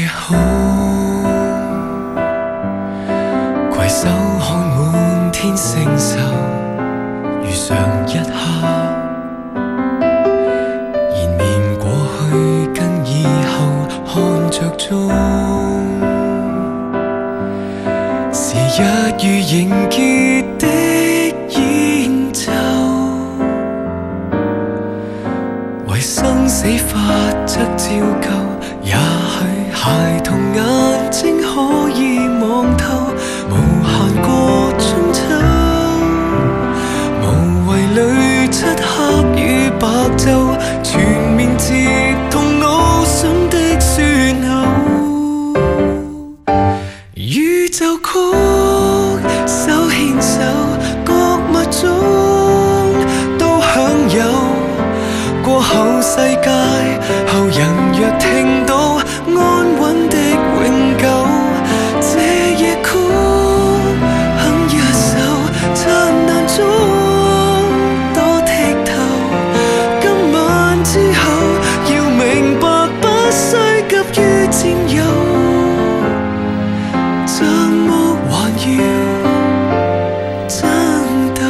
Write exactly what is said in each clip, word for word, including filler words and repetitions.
夜空，携手看滿天星宿，如上一刻，延綿過去跟以後，看着鐘，是一如凝結的演奏，為生死法則照舊。也許孩童眼睛可以望透無限個春秋，無謂裏漆黑與白晝，全面接同腦筍的旋律。宇宙曲手牽手，各物種都享有。過後世界，後人若聽到安穩的永久，這夜曲哼一首，燦爛中多剔透。今晚之後，要明白不需急於佔有，像木還要爭鬥。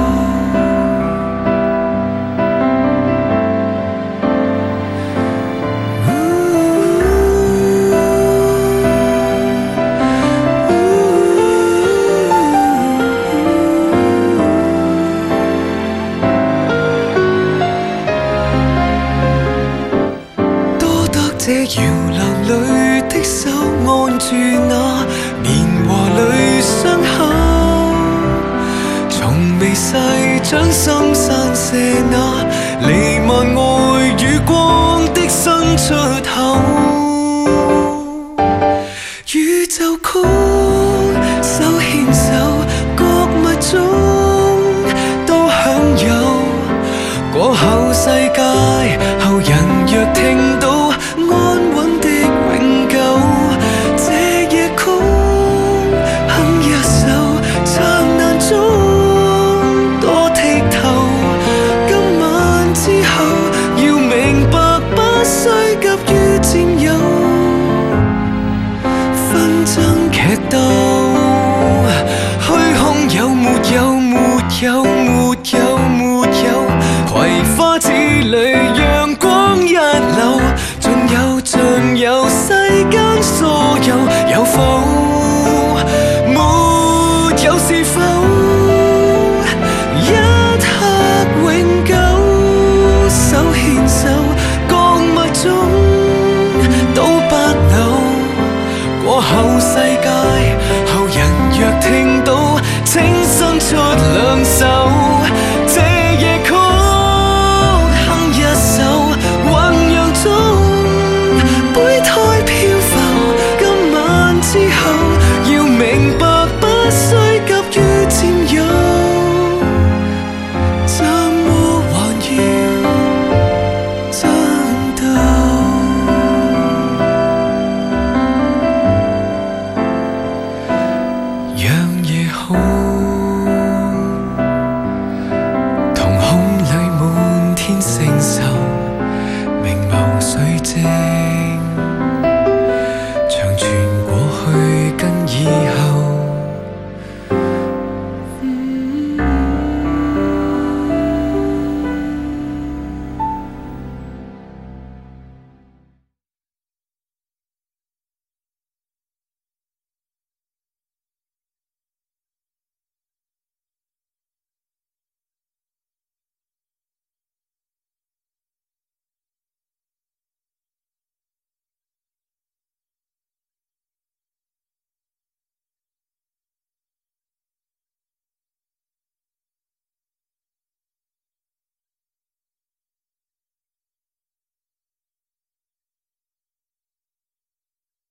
這搖籃裏的手，按住那年華裏傷口，從微細掌心散射那彌漫愛與光的伸出口。